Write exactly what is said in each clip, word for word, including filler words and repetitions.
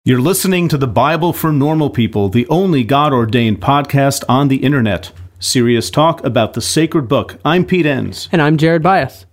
You're listening to the Bible for Normal People, the only God-ordained podcast on the internet. Serious talk about the sacred book. I'm Pete Enns. And I'm Jared Bias.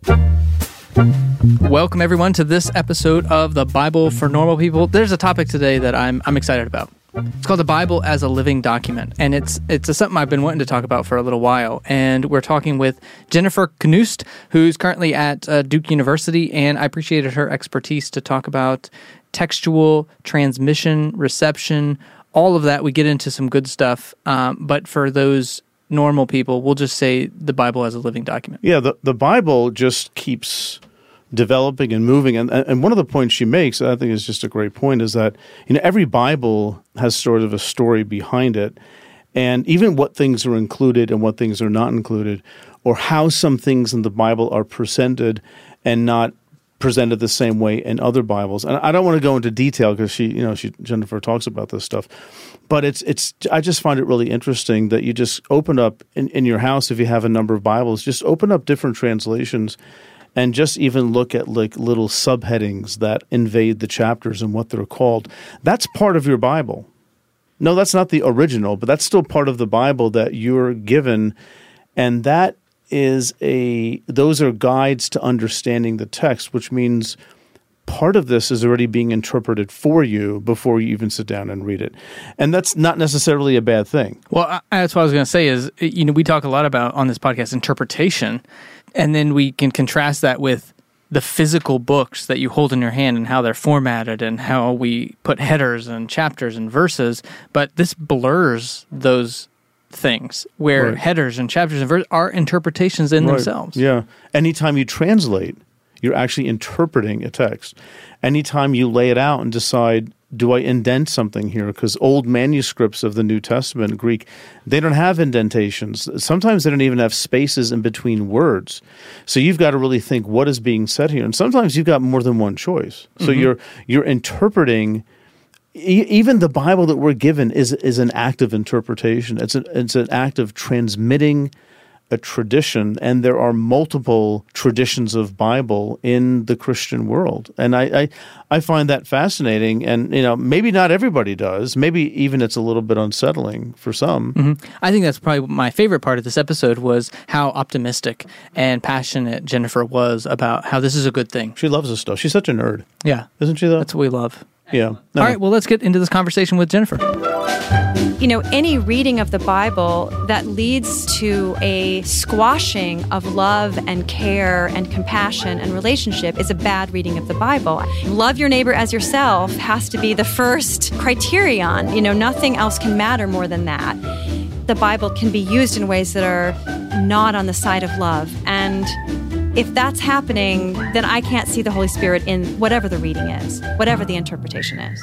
Welcome, everyone, to this episode of the Bible for Normal People. There's a topic today that I'm I'm excited about. It's called the Bible as a Living Document, and it's it's a, something I've been wanting to talk about for a little while. And we're talking with Jennifer Knust, who's currently at uh, Duke University, and I appreciated her expertise to talk about textual transmission, reception, all of that. We get into some good stuff, um, but for those normal people, we'll just say the Bible as a living document. Yeah, the, the Bible just keeps developing and moving. And, and one of the points she makes, I think is just a great point, is that you know every Bible has sort of a story behind it. And even what things are included and what things are not included, or how some things in the Bible are presented and not presented the same way in other Bibles. And I don't want to go into detail because she, you know, she Jennifer talks about this stuff. But it's it's I just find it really interesting that you just open up in, in your house, if you have a number of Bibles, just open up different translations and just even look at like little subheadings that invade the chapters and what they're called. That's part of your Bible. No, that's not the original, but that's still part of the Bible that you're given, and that is a those are guides to understanding the text, which means part of this is already being interpreted for you before you even sit down and read it. And that's not necessarily a bad thing. Well, I, that's what I was going to say is, you know, we talk a lot about on this podcast interpretation, and then we can contrast that with the physical books that you hold in your hand and how they're formatted and how we put headers and chapters and verses. But this blurs those things where right. headers and chapters and verses are interpretations in right. themselves. Yeah. Anytime you translate, you're actually interpreting a text. Anytime you lay it out and decide, do I indent something here? Because old manuscripts of the New Testament, Greek, they don't have indentations. Sometimes they don't even have spaces in between words. So you've got to really think, what is being said here? And sometimes you've got more than one choice. So mm-hmm. you're you're interpreting. Even the Bible that we're given is is an act of interpretation. It's an it's an act of transmitting a tradition, and there are multiple traditions of Bible in the Christian world, and I, I I find that fascinating. And you know, maybe not everybody does. Maybe even it's a little bit unsettling for some. Mm-hmm. I think that's probably my favorite part of this episode was how optimistic and passionate Jennifer was about how this is a good thing. She loves this stuff. She's such a nerd. Yeah, isn't she? Though that's what we love. Yeah. No. All right, well, let's get into this conversation with Jennifer. You know, any reading of the Bible that leads to a squashing of love and care and compassion and relationship is a bad reading of the Bible. Love your neighbor as yourself has to be the first criterion. You know, nothing else can matter more than that. The Bible can be used in ways that are not on the side of love. And if that's happening, then I can't see the Holy Spirit in whatever the reading is, whatever the interpretation is.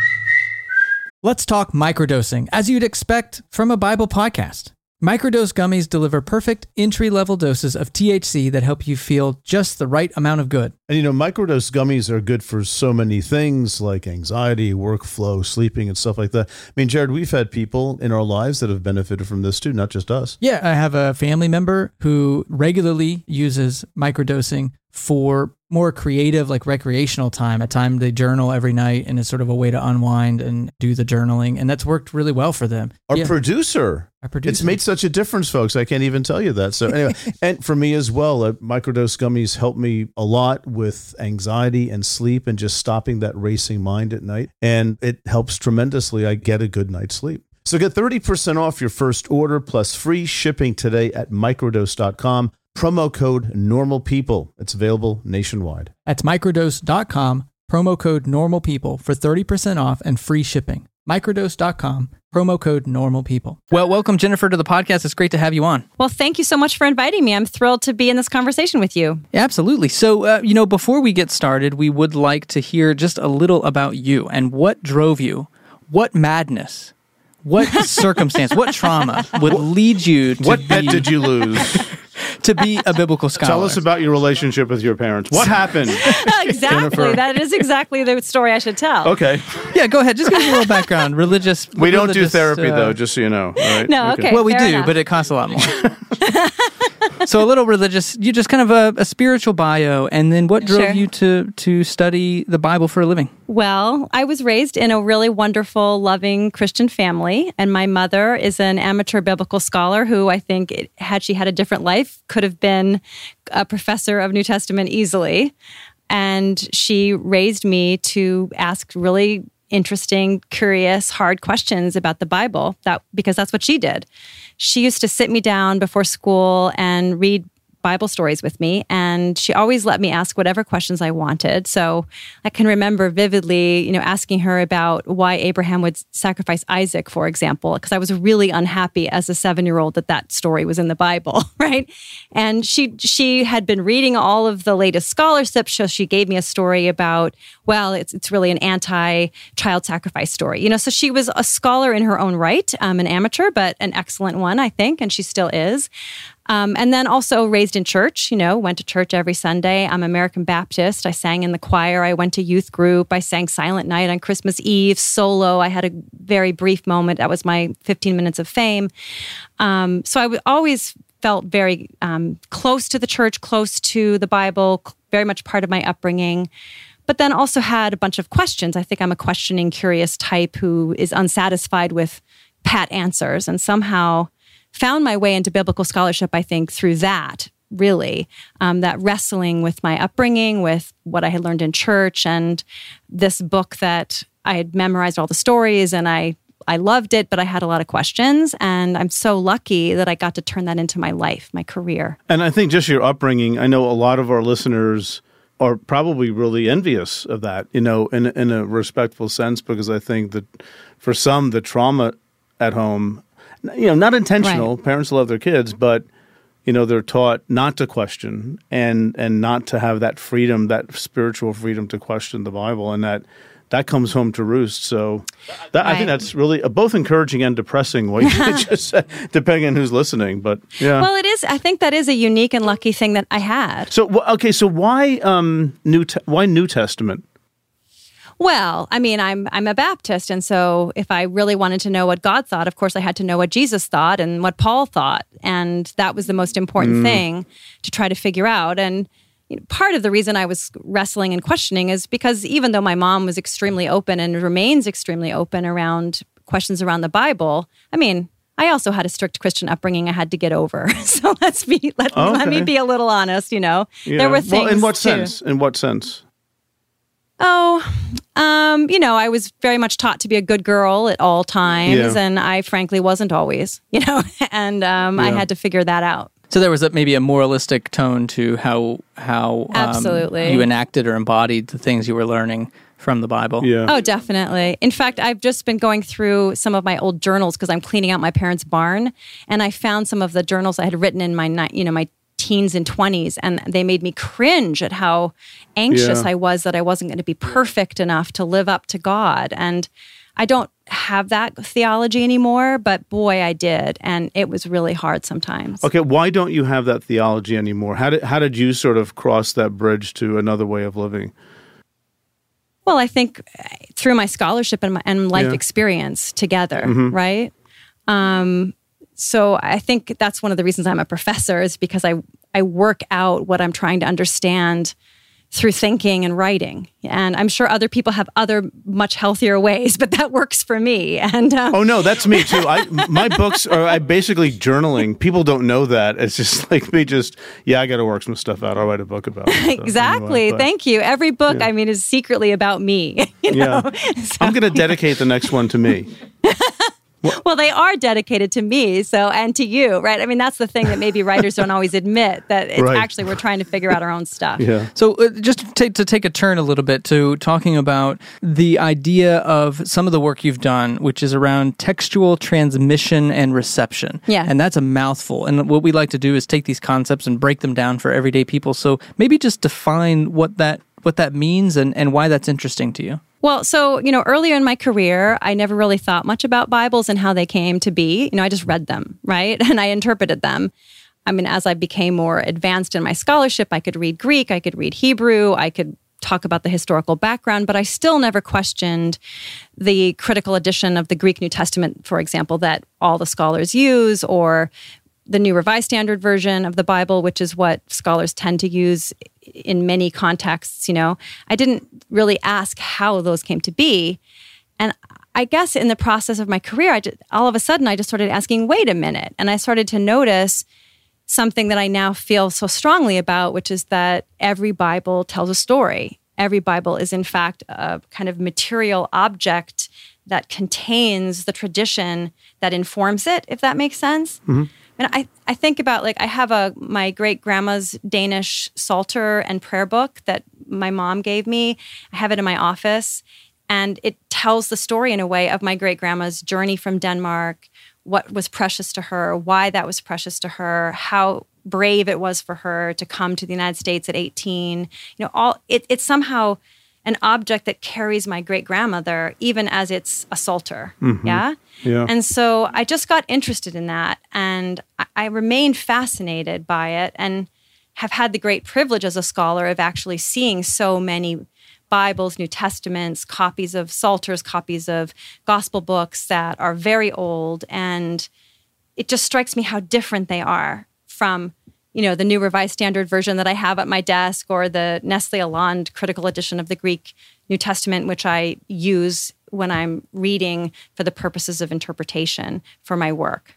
Let's talk microdosing, as you'd expect from a Bible podcast. Microdose gummies deliver perfect entry-level doses of T H C that help you feel just the right amount of good. And you know, microdose gummies are good for so many things like anxiety, workflow, sleeping, and stuff like that. I mean, Jared, we've had people in our lives that have benefited from this too, not just us. Yeah, I have a family member who regularly uses microdosing for more creative, like recreational time, a time they journal every night, and it's sort of a way to unwind and do the journaling, and that's worked really well for them. Our yeah. producer, Our producer, it's made such a difference, folks. I can't even tell you that. So anyway, and for me as well, uh, microdose gummies help me a lot with anxiety and sleep and just stopping that racing mind at night, and it helps tremendously. I get a good night's sleep. So get thirty percent off your first order plus free shipping today at microdose dot com. Promo code NORMALPEOPLE. It's available nationwide. That's microdose dot com, promo code NORMALPEOPLE for thirty percent off and free shipping. microdose dot com, promo code NORMALPEOPLE. Well, welcome, Jennifer, to the podcast. It's great to have you on. Well, thank you so much for inviting me. I'm thrilled to be in this conversation with you. Yeah, absolutely. So, uh, you know, before we get started, we would like to hear just a little about you and what drove you, what madness, what circumstance, what trauma would lead you to What be... pet did you lose? to be a biblical scholar. Tell us about your relationship with your parents. What happened? Exactly. Jennifer? That is exactly the story I should tell. Okay. Yeah, go ahead. Just give us a little background. Religious. We don't do religious, therapy, uh, though, just so you know. All right? No, okay. Well, we fair do, enough. but it costs a lot more. So a little religious, you just kind of a, a spiritual bio. And then what drove Sure. you to to study the Bible for a living? Well, I was raised in a really wonderful, loving Christian family, and my mother is an amateur biblical scholar who I think, it, had she had a different life, could have been a professor of New Testament easily. And she raised me to ask really interesting, curious, hard questions about the Bible, that because that's what she did. She used to sit me down before school and read Bible stories with me, and she always let me ask whatever questions I wanted. So I can remember vividly, you know, asking her about why Abraham would sacrifice Isaac, for example, because I was really unhappy as a seven-year-old that that story was in the Bible, right? And she she had been reading all of the latest scholarship, so she gave me a story about, well, it's it's really an anti-child sacrifice story, you know. So she was a scholar in her own right, um, an amateur, but an excellent one, I think, and she still is. Um, and then also raised in church, you know, went to church every Sunday. I'm American Baptist. I sang in the choir. I went to youth group. I sang Silent Night on Christmas Eve, solo. I had a very brief moment. That was my fifteen minutes of fame. Um, so I w- always felt very um, close to the church, close to the Bible, very much part of my upbringing. But then also had a bunch of questions. I think I'm a questioning, curious type who is unsatisfied with pat answers, and somehow found my way into biblical scholarship, I think, through that, really, um, that wrestling with my upbringing, with what I had learned in church, and this book that I had memorized all the stories, and I, I loved it, but I had a lot of questions, and I'm so lucky that I got to turn that into my life, my career. And I think just your upbringing, I know a lot of our listeners are probably really envious of that, you know, in, in a respectful sense, because I think that for some, the trauma at home, you know, not intentional. Right. Parents love their kids, but, you know, they're taught not to question and and not to have that freedom, that spiritual freedom to question the Bible, and that that comes home to roost. So that, I think Right. that's really uh, both encouraging and depressing, what you just said, depending on who's listening. But yeah. Well, it is. I think that is a unique and lucky thing that I had. So wh- okay, so why um, New Te- why New Testament? Well, I mean, I'm I'm a Baptist, and so if I really wanted to know what God thought, of course, I had to know what Jesus thought and what Paul thought, and that was the most important Mm. thing to try to figure out. And you know, part of the reason I was wrestling and questioning is because even though my mom was extremely open and remains extremely open around questions around the Bible, I mean, I also had a strict Christian upbringing I had to get over. So let's be let, Okay. let me be a little honest. You know, Yeah. there were things. Well, in what too. sense? In what sense? Oh, um, you know, I was very much taught to be a good girl at all times, Yeah. and I frankly wasn't always, you know, and um, I Yeah. had to figure that out. So there was a, maybe a moralistic tone to how how um, Absolutely. you enacted or embodied the things you were learning from the Bible. Yeah. Oh, definitely. In fact, I've just been going through some of my old journals because I'm cleaning out my parents' barn, and I found some of the journals I had written in my, ni- you know, my teens and twenties, and they made me cringe at how anxious Yeah. I was that I wasn't going to be perfect enough to live up to God. And I don't have that theology anymore, but boy, I did. And it was really hard sometimes. Okay, why don't you have that theology anymore? How did how did you sort of cross that bridge to another way of living? Well, I think through my scholarship and, my, and life Yeah. experience together, Mhm. right? Um, so I think that's one of the reasons I'm a professor, is because I, I work out what I'm trying to understand through thinking and writing. And I'm sure other people have other much healthier ways, but that works for me. And um, Oh no, that's me too. I my books are I basically journaling. People don't know that. It's just like me just yeah, I got to work some stuff out. I'll write a book about it. So, exactly. anyway, but- Thank you. Every book, Yeah. I mean, is secretly about me. You Yeah. know? So- I'm going to dedicate the next one to me. Well, they are dedicated to me, so and to you, right? I mean, that's the thing that maybe writers don't always admit, that it's Right. actually we're trying to figure out our own stuff. Yeah. So uh, just to take, to take a turn a little bit to talking about the idea of some of the work you've done, which is around textual transmission and reception. Yeah. And that's a mouthful. And what we like to do is take these concepts and break them down for everyday people. So maybe just define what that what that means and, and why that's interesting to you. Well, so, you know, earlier in my career, I never really thought much about Bibles and how they came to be. You know, I just read them, right? And I interpreted them. I mean, as I became more advanced in my scholarship, I could read Greek, I could read Hebrew, I could talk about the historical background, but I still never questioned the critical edition of the Greek New Testament, for example, that all the scholars use, or the New Revised Standard Version of the Bible, which is what scholars tend to use in many contexts. You know, I didn't really ask how those came to be. And I guess in the process of my career, I just, all of a sudden, I just started asking, wait a minute. And I started to notice something that I now feel so strongly about, which is that every Bible tells a story. Every Bible is, in fact, a kind of material object that contains the tradition that informs it, if that makes sense. Mm-hmm. And I, I think about, like, I have a my great-grandma's Danish Psalter and prayer book that my mom gave me. I have it in my office. And it tells the story in a way of my great-grandma's journey from Denmark, what was precious to her, why that was precious to her, how brave it was for her to come to the United States at eighteen. You know, all it, it's somehow an object that carries my great-grandmother, even as it's a psalter. Mm-hmm. Yeah? Yeah. And so I just got interested in that, and I, I remained fascinated by it, and have had the great privilege as a scholar of actually seeing so many Bibles, New Testaments, copies of psalters, copies of gospel books that are very old. And it just strikes me how different they are from, you know, the New Revised Standard Version that I have at my desk, or the Nestle Aland critical edition of the Greek New Testament, which I use when I'm reading for the purposes of interpretation for my work.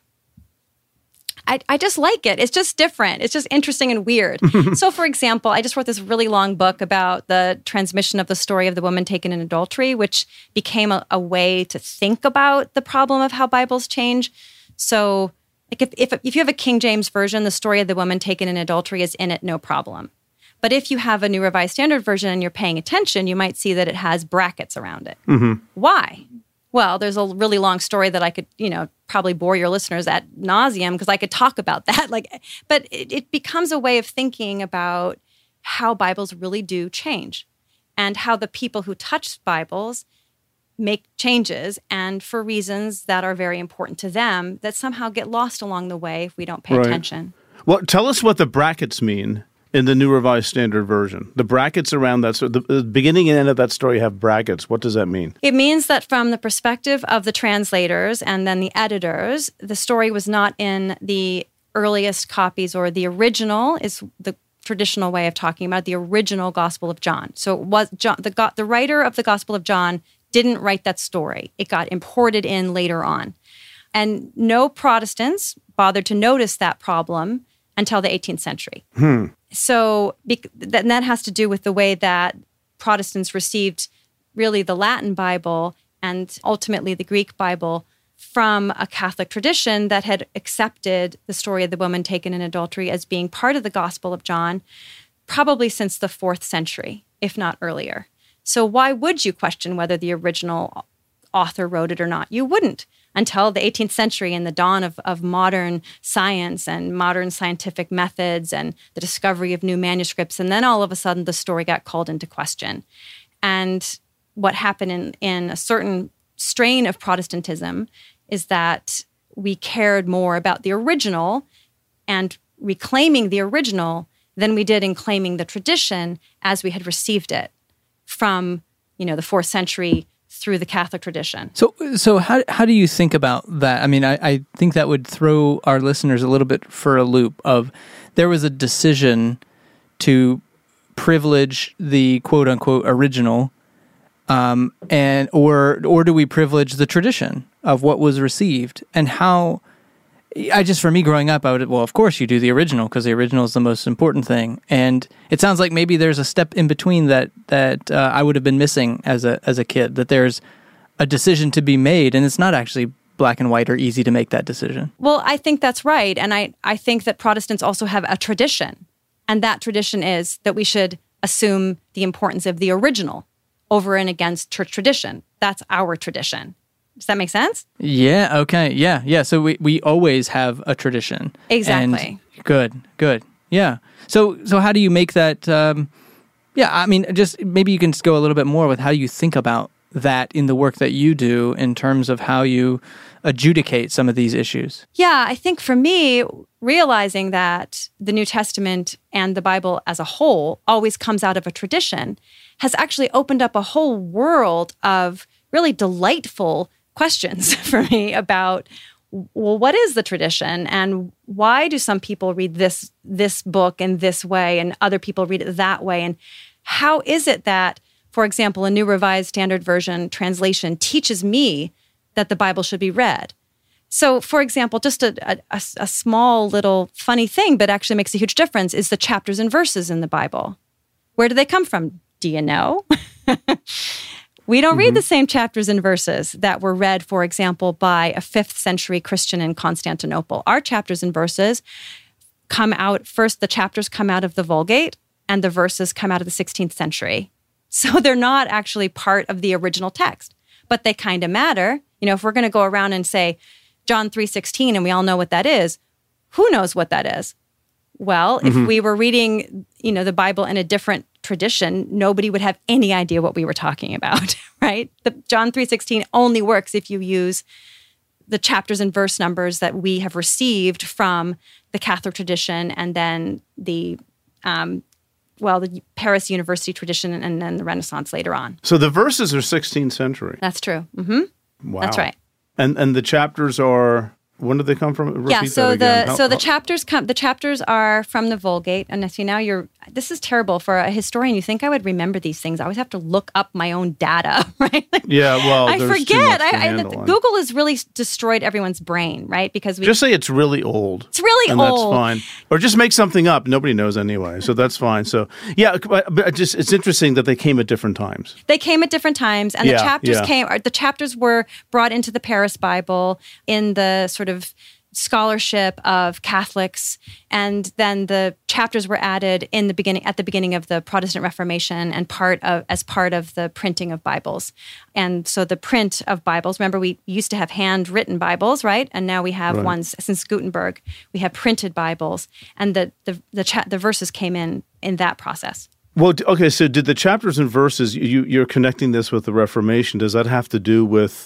I, I just like it. It's just different. It's just interesting and weird. So, for example, I just wrote this really long book about the transmission of the story of the woman taken in adultery, which became a, a way to think about the problem of how Bibles change. So, like if, if if you have a King James Version, the story of the woman taken in adultery is in it, no problem. But if you have a New Revised Standard Version and you're paying attention, you might see that it has brackets around it. Mm-hmm. Why? Well, there's a really long story that I could, you know, probably bore your listeners ad nauseum, because I could talk about that. Like, but it, it becomes a way of thinking about how Bibles really do change, and how the people who touch Bibles make changes, and for reasons that are very important to them that somehow get lost along the way if we don't pay right. attention. Well, tell us what the brackets mean in the New Revised Standard Version. The brackets around that, so the, the beginning and end of that story have brackets. What does that mean? It means that from the perspective of the translators and then the editors, the story was not in the earliest copies, or the original is the traditional way of talking about the original Gospel of John. So it was John, the, the writer of the Gospel of John didn't write that story. It got imported in later on. And no Protestants bothered to notice that problem until the eighteenth century. Hmm. So and that has to do with the way that Protestants received really the Latin Bible and ultimately the Greek Bible from a Catholic tradition that had accepted the story of the woman taken in adultery as being part of the Gospel of John, probably since the fourth century, if not earlier. So why would you question whether the original author wrote it or not? You wouldn't, until the eighteenth century and the dawn of, of modern science and modern scientific methods and the discovery of new manuscripts. And then all of a sudden, the story got called into question. And what happened in, in a certain strain of Protestantism is that we cared more about the original and reclaiming the original than we did in claiming the tradition as we had received it from, you know, the fourth century through the Catholic tradition. So so how how do you think about that? I mean, I, I think that would throw our listeners a little bit for a loop of, there was a decision to privilege the quote-unquote original, um, and or or do we privilege the tradition of what was received? And how, I just, for me growing up, I would, well, of course you do the original, because the original is the most important thing. And it sounds like maybe there's a step in between that that uh, I would have been missing as a as a kid, that there's a decision to be made, and it's not actually black and white or easy to make that decision. Well, I think that's right. And I, I think that Protestants also have a tradition. And that tradition is that we should assume the importance of the original over and against church tradition. That's our tradition. Does that make sense? Yeah, okay. Yeah, yeah. So we, we always have a tradition. Exactly. And good, good. Yeah. So so how do you make that, um, yeah, I mean, just maybe you can just go a little bit more with how you think about that in the work that you do in terms of how you adjudicate some of these issues. Yeah, I think for me, realizing that the New Testament and the Bible as a whole always comes out of a tradition has actually opened up a whole world of really delightful questions for me about well, what is the tradition, and why do some people read this this book in this way and other people read it that way? And how is it that, for example, a New Revised Standard Version translation teaches me that the Bible should be read? So, for example, just a, a, a small little funny thing, but actually makes a huge difference, is the chapters and verses in the Bible. Where do they come from? Do you know? We don't mm-hmm. read the same chapters and verses that were read, for example, by a fifth century Christian in Constantinople. Our chapters and verses come out, first the chapters come out of the Vulgate and the verses come out of the sixteenth century. So they're not actually part of the original text, but they kind of matter. You know, if we're going to go around and say John three sixteen and we all know what that is, who knows what that is? Well, mm-hmm. if we were reading, you know, the Bible in a different tradition, nobody would have any idea what we were talking about, right? The John three sixteen only works if you use the chapters and verse numbers that we have received from the Catholic tradition and then the, um, well, the Paris University tradition and then the Renaissance later on. So the verses are sixteenth century. That's true. Mm-hmm. Wow. That's right. And and the chapters are... When do they come from? Repeat yeah, so that again. the How, so the how? chapters come. The chapters are from the Vulgate, and see now you're. This is terrible for a historian. You think I would remember these things? I always have to look up my own data, right? Like, yeah, well, I there's forget. Too much to I, I, handle on. Google has really destroyed everyone's brain, right? Because we just say it's really old. It's really and old. That's fine. Or just make something up. Nobody knows anyway, so that's fine. So yeah, but, but just it's interesting that they came at different times. They came at different times, and yeah, the chapters yeah. came. The chapters were brought into the Paris Bible in the sort of scholarship of Catholics, and then the chapters were added in the beginning at the beginning of the Protestant Reformation and part of as part of the printing of Bibles. And so the print of Bibles, remember we used to have handwritten Bibles, right? And now we have right. ones since Gutenberg, we have printed Bibles, and the the the, cha- the verses came in in that process. Well, okay, so did the chapters and verses, you, you're connecting this with the Reformation, does that have to do with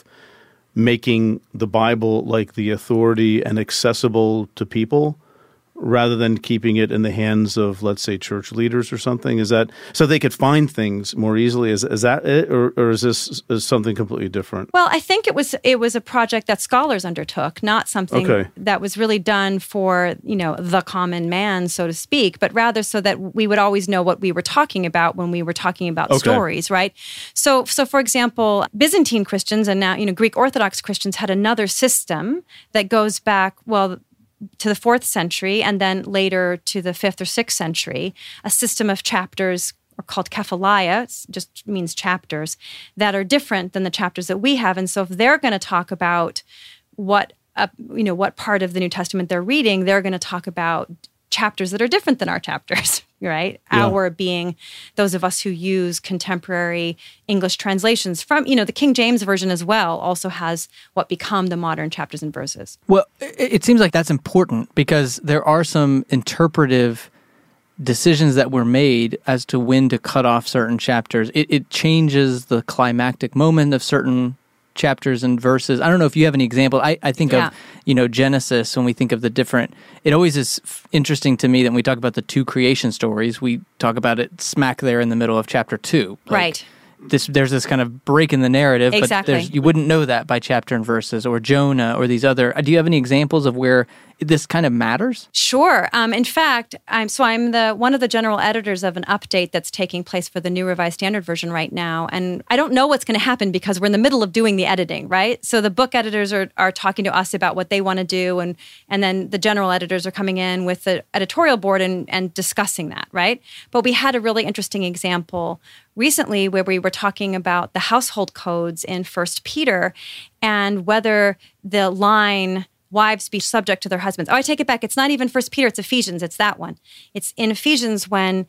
making the Bible like the authority and accessible to people rather than keeping it in the hands of, let's say, church leaders or something? Is that so they could find things more easily? Is is that it, or, or is this is something completely different? Well, I think it was it was a project that scholars undertook, not something okay. that was really done for, you know, the common man, so to speak, but rather so that we would always know what we were talking about when we were talking about okay. stories, right? So, so for example, Byzantine Christians and now, you know, Greek Orthodox Christians had another system that goes back, well, to the fourth century and then later to the fifth or sixth century, a system of chapters are called kephalaia, it just means chapters, that are different than the chapters that we have. And so if they're going to talk about what, uh, you know, what part of the New Testament they're reading, they're going to talk about chapters that are different than our chapters, right? Yeah. Our being those of us who use contemporary English translations from, you know, the King James Version as well also has what become the modern chapters and verses. Well, it, it seems like that's important because there are some interpretive decisions that were made as to when to cut off certain chapters. It, it changes the climactic moment of certain chapters and verses. I don't know if you have any example. I, I think yeah. of, you know, Genesis, when we think of the different, it always is f- interesting to me that when we talk about the two creation stories, we talk about it smack there in the middle of chapter two. Like, right. This, there's this kind of break in the narrative, exactly. but there's, you wouldn't know that by chapter and verses, or Jonah, or these other. Do you have any examples of where this kind of matters? Sure. Um, in fact, I'm so I'm the one of the general editors of an update that's taking place for the New Revised Standard Version right now, and I don't know what's going to happen because we're in the middle of doing the editing, right? So the book editors are are talking to us about what they want to do, and and then the general editors are coming in with the editorial board and and discussing that, right? But we had a really interesting example recently where we were talking about the household codes in First Peter and whether the line wives be subject to their husbands. Oh, I take it back. It's not even First Peter, it's Ephesians. It's that one. It's in Ephesians when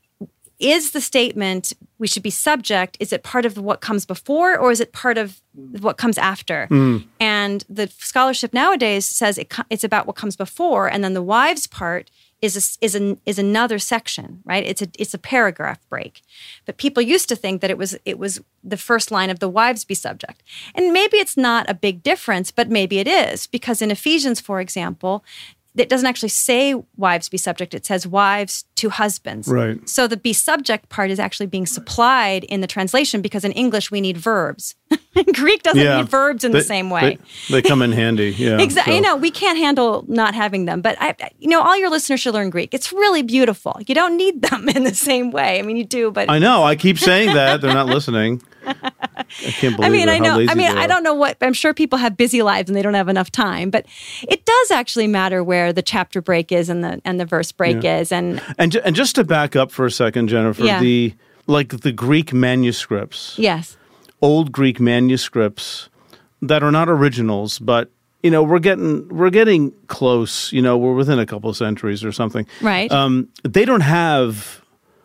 is the statement we should be subject, is it part of what comes before or is it part of what comes after? Mm. And the scholarship nowadays says it, it's about what comes before, and then the wives part is a, is an, is another section, right? It's a it's a paragraph break. But people used to think that it was it was the first line of the wives be subject. And maybe it's not a big difference, but maybe it is, because in Ephesians, for example, it doesn't actually say wives be subject. It says wives to husbands. Right. So the be subject part is actually being supplied in the translation because in English we need verbs. Greek doesn't Yeah. need verbs in They- the same way. They, they come in handy. Yeah. Exactly. so. You know, we can't handle not having them. But, I, you know, all your listeners should learn Greek. It's really beautiful. You don't need them in the same way. I mean, you do, but... I know. I keep saying that. They're not listening. I can't believe I mean, it, I how know. lazy I mean, they I are. don't know what. I'm sure people have busy lives and they don't have enough time. But it does actually matter where the chapter break is and the and the verse break Yeah. is. And And ju- and just to back up for a second, Jennifer, Yeah. the like the Greek manuscripts, yes, old Greek manuscripts that are not originals, but you know we're getting we're getting close. You know, we're within a couple of centuries or something. right. Um, they don't have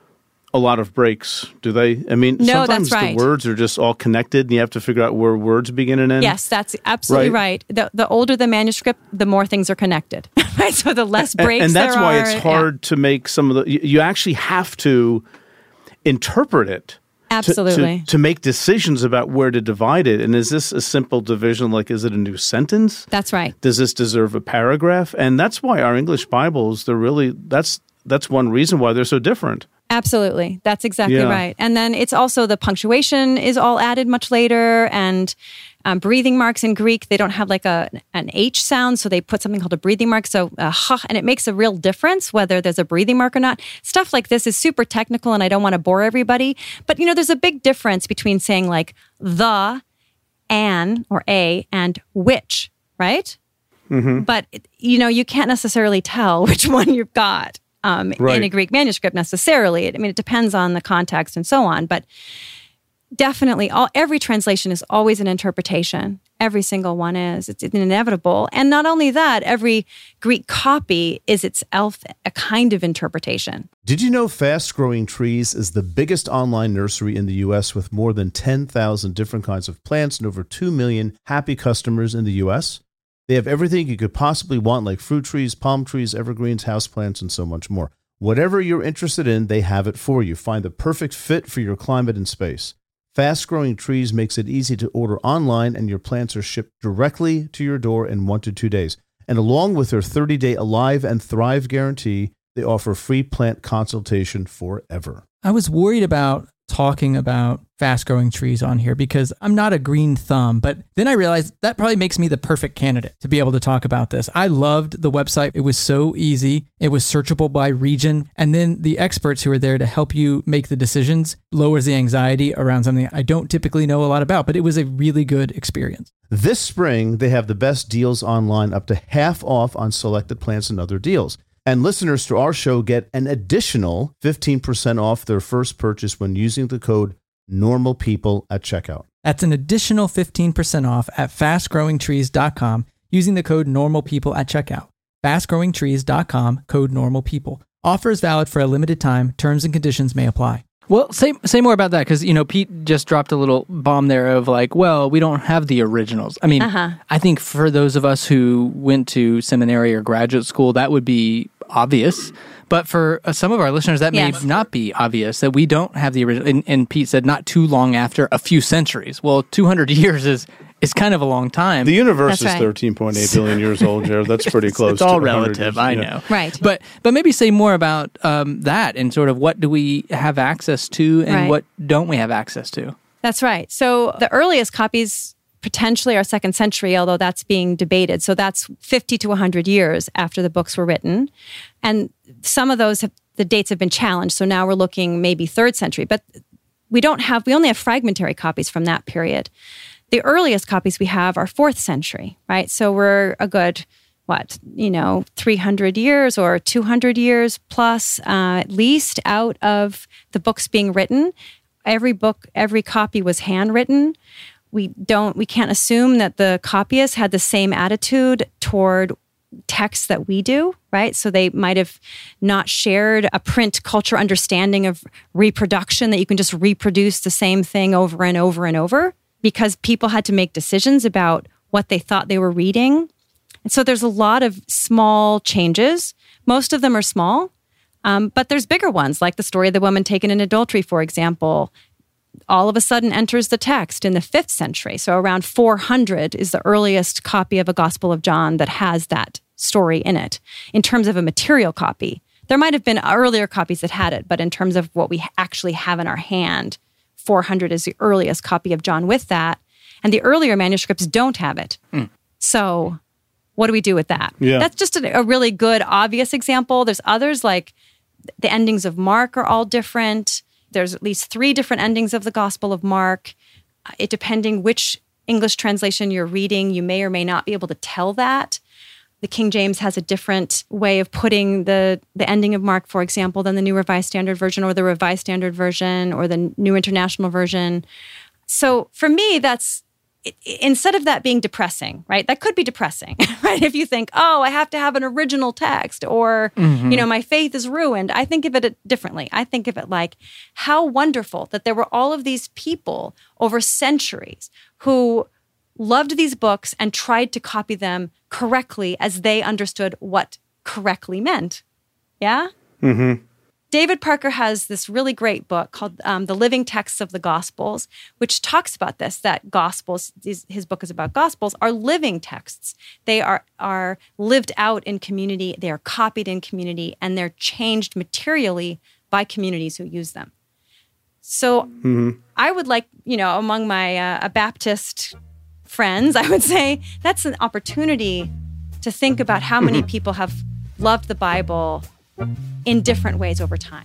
a lot of breaks, do they? I mean, No, sometimes that's right. the words are just all connected, and you have to figure out where words begin and end. yes, that's absolutely Right. right. The the older the manuscript, the more things are connected. Right. So the less And- breaks and that's there why are. it's Yeah. hard to make some of the. You, you actually have to interpret it. to- Absolutely. To, to make decisions about where to divide it. And is this a simple division? Like, is it a new sentence? That's right. Does this deserve a paragraph? And that's why our English Bibles, they're really, that's that's one reason why they're so different. Absolutely. That's exactly Yeah. right. And then it's also the punctuation is all added much later, and um, breathing marks in Greek, they don't have like a an H sound, so they put something called a breathing mark. So, uh, ha, and it makes a real difference whether there's a breathing mark or not. Stuff like this is super technical, and I don't want to bore everybody. But, you know, there's a big difference between saying like the, an, or a, and which, right? Mm-hmm. But, you know, you can't necessarily tell which one you've got. Um, Right. in a Greek manuscript necessarily. I mean, it depends on the context and so on, but definitely all every translation is always an interpretation. Every single one is. It's inevitable. And not only that, every Greek copy is itself a kind of interpretation. Did you know Fast Growing Trees is the biggest online nursery in the U S with more than ten thousand different kinds of plants and over two million happy customers in the U S? They have everything you could possibly want, like fruit trees, palm trees, evergreens, houseplants, and so much more. Whatever you're interested in, they have it for you. Find the perfect fit for your climate and space. Fast Growing Trees makes it easy to order online, and your plants are shipped directly to your door in one to two days. And along with their thirty-day Alive and Thrive guarantee, they offer free plant consultation forever. I was worried about talking about fast growing trees on here because I'm not a green thumb, but then I realized that probably makes me the perfect candidate to be able to talk about this. I loved the website. It was so easy. It was searchable by region. And then the experts who are there to help you make the decisions lowers the anxiety around something I don't typically know a lot about, but it was a really good experience. This spring, they have the best deals online, up to half off on selected plants and other deals. And listeners to our show get an additional fifteen percent off their first purchase when using the code NORMALPEOPLE at checkout. That's an additional fifteen percent off at fast growing trees dot com using the code NORMALPEOPLE at checkout. fast growing trees dot com, code NORMALPEOPLE. Offer is valid for a limited time. Terms and conditions may apply. Well, say say more about that, because, you know, Pete just dropped a little bomb there of like, well, we don't have the originals. I mean, Uh-huh. I think for those of us who went to seminary or graduate school, that would be obvious. But for uh, some of our listeners, that Yes. may not be obvious, that we don't have the original. And, and Pete said not too long after, a few centuries. Well, two hundred years is is kind of a long time. The universe That's is right. thirteen point eight billion years old, Jared. That's pretty close. It's all to one hundred relative, years. I Yeah. know. Right. But but maybe say more about um, that and sort of what do we have access to and Right. what don't we have access to? That's right. So the earliest copies potentially are second century, although that's being debated. So that's fifty to one hundred years after the books were written. And some of those, have, the dates have been challenged. So now we're looking maybe third century. But we don't have, we only have fragmentary copies from that period. The earliest copies we have are fourth century, right? So we're a good, what, you know, three hundred years or two hundred years plus uh, at least out of the books being written. Every book, every copy was handwritten. We don't, we can't assume that the copyists had the same attitude toward texts that we do, right? So they might have not shared a print culture understanding of reproduction, that you can just reproduce the same thing over and over and over, because people had to make decisions about what they thought they were reading. And so there's a lot of small changes. Most of them are small, um, but there's bigger ones, like the story of the woman taken in adultery, for example. All of a sudden enters the text in the fifth century. So around four hundred is the earliest copy of a Gospel of John that has that story in it in terms of a material copy. There might have been earlier copies that had it, but in terms of what we actually have in our hand, four hundred is the earliest copy of John with that, and the earlier manuscripts don't have it. Mm. So what do we do with that? Yeah. That's just a, a really good, obvious example. There's others, like the endings of Mark are all different. There's at least three different endings of the Gospel of Mark. It depending which English translation you're reading, you may or may not be able to tell that. The King James has a different way of putting the, the ending of Mark, for example, than the New Revised Standard Version or the Revised Standard Version or the New International Version. So for me, that's, instead of that being depressing, right? That could be depressing, right? If you think, oh, I have to have an original text or, mm-hmm. you know, my faith is ruined. I think of it differently. I think of it like, how wonderful that there were all of these people over centuries who loved these books and tried to copy them correctly as they understood what correctly meant. Yeah? Mm-hmm. David Parker has this really great book called um, The Living Texts of the Gospels, which talks about this, that Gospels, his, his book is about Gospels, are living texts. They are, are lived out in community, they are copied in community, and they're changed materially by communities who use them. So mm-hmm. I would like, you know, among my uh, Baptist friends, I would say that's an opportunity to think about how many people have loved the Bible in different ways over time.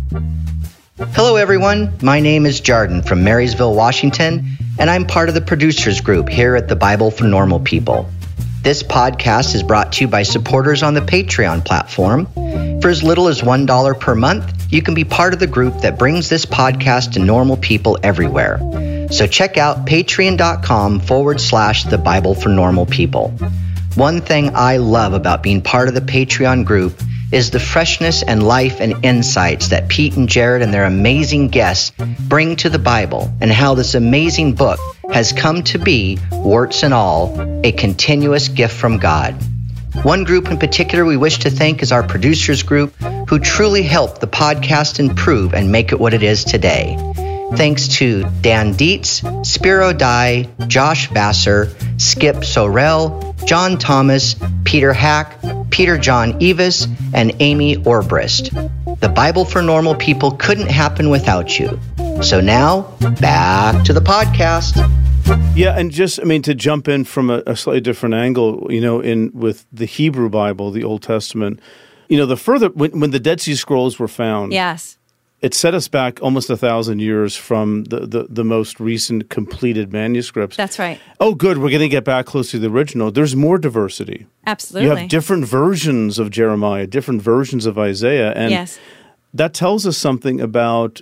Hello, everyone. My name is Jarden from Marysville, Washington, and I'm part of the producers group here at the Bible for Normal People. This podcast is brought to you by supporters on the Patreon platform. For as little as one dollar per month, you can be part of the group that brings this podcast to normal people everywhere. So check out patreon.com forward slash the Bible for Normal People. One thing I love about being part of the Patreon group is the freshness and life and insights that Pete and Jared and their amazing guests bring to the Bible, and how this amazing book has come to be, warts and all, a continuous gift from God. One group in particular we wish to thank is our producers group, who truly helped the podcast improve and make it what it is today. Thanks to Dan Dietz, Spiro Dye, Josh Vassar, Skip Sorrell, John Thomas, Peter Hack, Peter John Evis, and Amy Orbrist. The Bible for Normal People couldn't happen without you. So now, back to the podcast. Yeah, and just, I mean, to jump in from a, a slightly different angle, you know, in with the Hebrew Bible, the Old Testament, you know, the further, when, when the Dead Sea Scrolls were found. Yes. It set us back almost a thousand years from the, the, the most recent completed manuscripts. That's right. Oh, good. We're going to get back close to the original. There's more diversity. Absolutely. You have different versions of Jeremiah, different versions of Isaiah. And yes. that tells us something about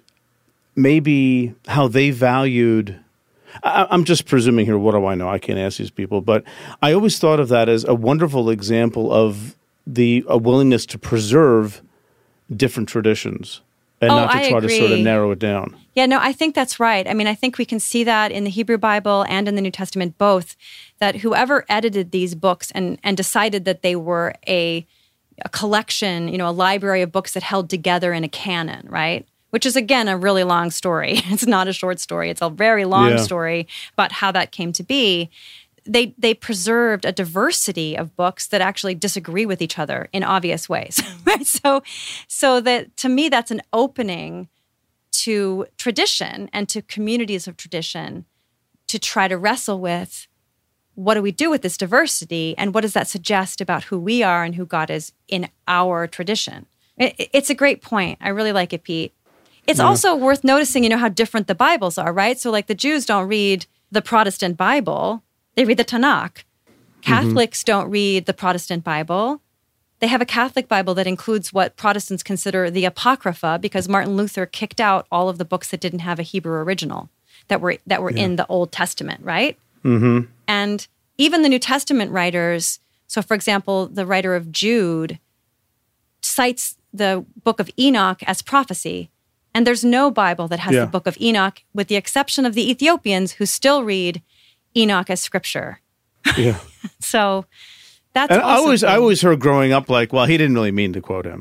maybe how they valued. I, I'm just presuming here. What do I know? I can't ask these people. But I always thought of that as a wonderful example of the a willingness to preserve different traditions. And oh, not to I try agree. to sort of narrow it down. Yeah, no, I think that's right. I mean, I think we can see that in the Hebrew Bible and in the New Testament both, that whoever edited these books and, and decided that they were a, a collection, you know, a library of books that held together in a canon, right? Which is, again, a really long story. It's not a short story. It's a very long yeah. story about how that came to be. They they preserved a diversity of books that actually disagree with each other in obvious ways, right? So, so that to me, that's an opening to tradition and to communities of tradition to try to wrestle with what do we do with this diversity and what does that suggest about who we are and who God is in our tradition. It, it's a great point. I really like it, Pete. It's yeah. also worth noticing, you know, how different the Bibles are, right? So like the Jews don't read the Protestant Bible. They read the Tanakh. Catholics mm-hmm. don't read the Protestant Bible. They have a Catholic Bible that includes what Protestants consider the Apocrypha, because Martin Luther kicked out all of the books that didn't have a Hebrew original that were that were yeah. in the Old Testament, right? Mm-hmm. And even the New Testament writers, so for example, the writer of Jude cites the book of Enoch as prophecy, and there's no Bible that has yeah. the book of Enoch, with the exception of the Ethiopians, who still read Enoch as scripture. Yeah. So that's and also I always cool. I always heard growing up like, well, he didn't really mean to quote him.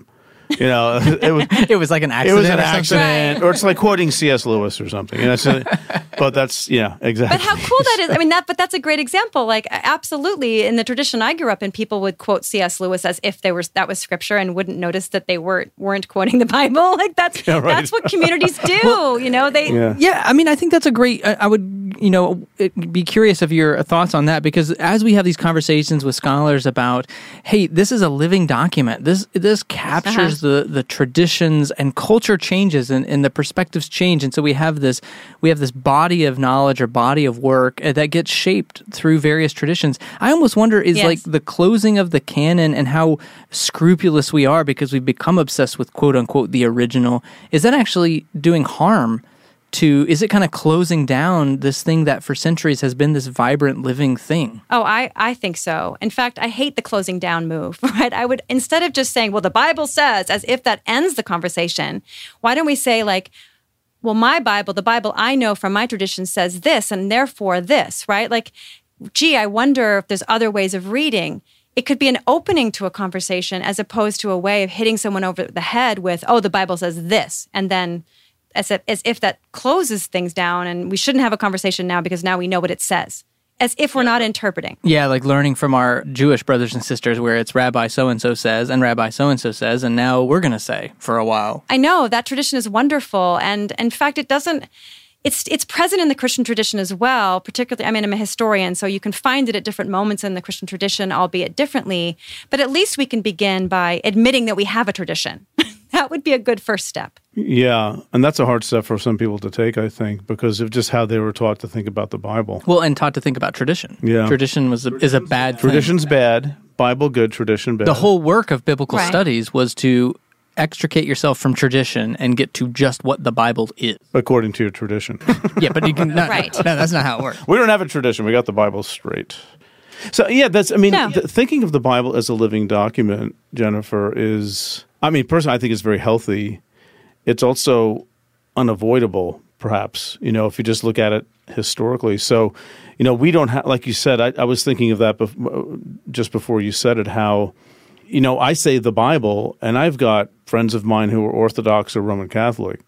You know, it was It was like an it accident. was an or something. accident, or it's like quoting C S. Lewis or something. You know, so, but that's yeah, exactly. But how cool that is! I mean, that. But that's a great example. Like, absolutely, in the tradition I grew up in, people would quote C S. Lewis as if they were that was scripture, and wouldn't notice that they weren't weren't quoting the Bible. Like that's Yeah, right. that's what communities do. You know, they. Yeah. Yeah, I mean, I think that's a great. I, I would, you know, it, be curious of your thoughts on that, because as we have these conversations with scholars about, hey, this is a living document. This this captures Uh-huh. the the traditions, and culture changes, and, and the perspectives change, and so we have this we have this body of knowledge or body of work uh, that gets shaped through various traditions. I almost wonder is Yes. like the closing of the canon and how scrupulous we are because we've become obsessed with quote unquote the original. Is that actually doing harm? To, is it kind of closing down this thing that for centuries has been this vibrant living thing? Oh, I, I think so. In fact, I hate the closing down move, right? I would, instead of just saying, well, the Bible says, as if that ends the conversation, why don't we say like, well, my Bible, the Bible I know from my tradition says this, and therefore this, right? Like, gee, I wonder if there's other ways of reading. It could be an opening to a conversation as opposed to a way of hitting someone over the head with, oh, the Bible says this, and then As if, as if that closes things down and we shouldn't have a conversation now because now we know what it says. As if we're not interpreting. Yeah, like learning from our Jewish brothers and sisters where it's Rabbi so-and-so says and Rabbi so-and-so says, and now we're going to say for a while. I know, that tradition is wonderful. And in fact, it doesn't, it's it's present in the Christian tradition as well, particularly, I mean, I'm a historian, so you can find it at different moments in the Christian tradition, albeit differently. But at least we can begin by admitting that we have a tradition. That would be a good first step. Yeah, and that's a hard step for some people to take, I think, because of just how they were taught to think about the Bible. Well, and taught to think about tradition. Yeah. Tradition was a, is a bad thing. Tradition's bad, Bible good, tradition bad. The whole work of biblical Right. studies was to extricate yourself from tradition and get to just what the Bible is. according to your tradition. Yeah, but you can no, Right. no, that's not how it works. We don't have a tradition. We got the Bible straight. So, yeah, that's, I mean, No. th- thinking of the Bible as a living document, Jennifer, is, I mean, personally, I think it's very healthy. It's also unavoidable, perhaps, you know, if you just look at it historically. So, you know, we don't have, like you said, I, I was thinking of that bef- just before you said it, how, you know, I say the Bible, and I've got friends of mine who are Orthodox or Roman Catholic.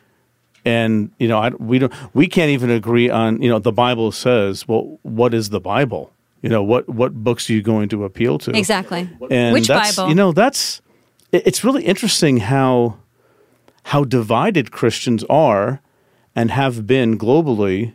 And, you know, I, we don't, we can't even agree on, you know, the Bible says, well, what is the Bible? You know, what, what books are you going to appeal to? Exactly. And Which that's, Bible? You know, that's, it- it's really interesting how, how divided Christians are and have been globally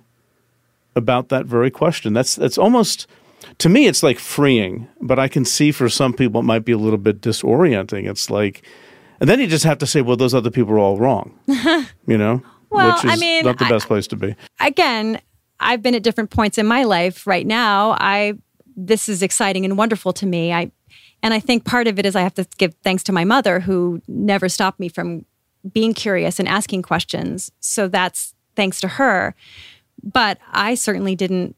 about that very question. That's, that's almost, to me, it's like freeing, but I can see for some people it might be a little bit disorienting. It's like, and then you just have to say, well, those other people are all wrong, you know, Well, which is I mean, not the I- best place to be. Again, I've been at different points in my life. Right now, I this is exciting and wonderful to me. I and I think part of it is I have to give thanks to my mother, who never stopped me from being curious and asking questions. So that's thanks to her. But I certainly didn't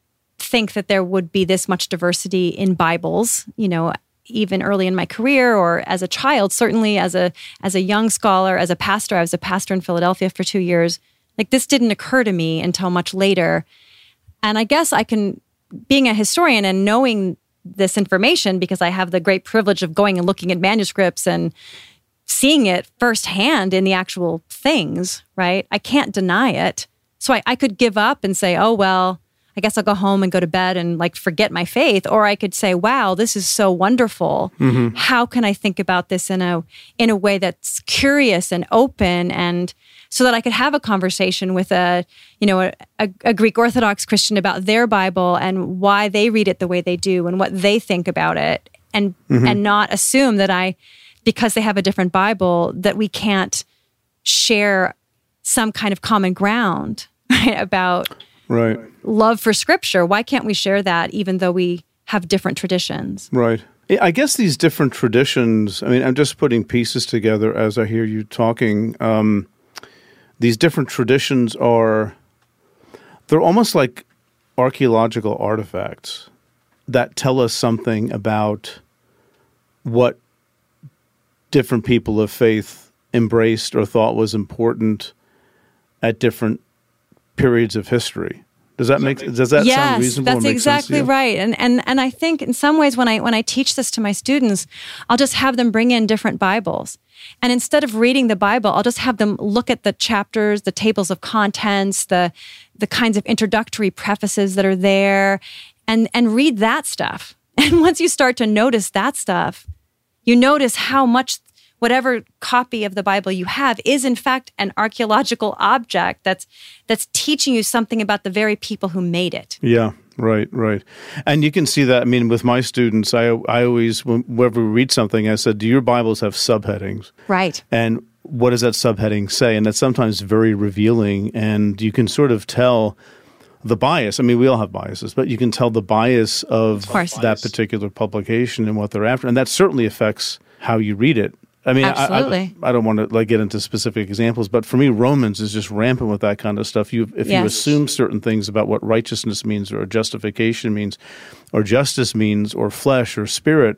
think that there would be this much diversity in Bibles, you know, even early in my career or as a child, certainly as a as a young scholar, as a pastor. I was a pastor in Philadelphia for two years. Like, this didn't occur to me until much later. And I guess I can, being a historian and knowing this information, because I have the great privilege of going and looking at manuscripts and seeing it firsthand in the actual things, right? I can't deny it. So I, I could give up and say, oh, well, I guess I'll go home and go to bed and like forget my faith. Or I could say, wow, this is so wonderful. Mm-hmm. How can I think about this in a in a way that's curious and open, and so that I could have a conversation with a, you know, a, a, a Greek Orthodox Christian about their Bible and why they read it the way they do and what they think about it, and mm-hmm. and not assume that I, because they have a different Bible, that we can't share some kind of common ground, right, about Right. love for Scripture. Why can't we share that even though we have different traditions? Right. I guess these different traditions, I mean, I'm just putting pieces together as I hear you talking. Um, these different traditions are, they're almost like archaeological artifacts that tell us something about what different people of faith embraced or thought was important at different periods of history. Does that make does that yes, sound reasonable? That's and make exactly sense to you? right. And and and I think in some ways when I when I teach this to my students, I'll just have them bring in different Bibles. And instead of reading the Bible, I'll just have them look at the chapters, the tables of contents, the the kinds of introductory prefaces that are there, and and read that stuff. And once you start to notice that stuff, you notice how much whatever copy of the Bible you have is in fact an archaeological object that's that's teaching you something about the very people who made it. Yeah, right, right. And you can see that, I mean, with my students, I I always, whenever we read something, I said, do your Bibles have subheadings? Right. And what does that subheading say? And that's sometimes very revealing, and you can sort of tell the bias. I mean, we all have biases, but you can tell the bias of, of that particular publication and what they're after. And that certainly affects how you read it. I mean, Absolutely. I, I, I don't want to like get into specific examples, but for me, Romans is just rampant with that kind of stuff. You, if Yes. you assume certain things about what righteousness means, or justification means, or justice means, or flesh, or spirit,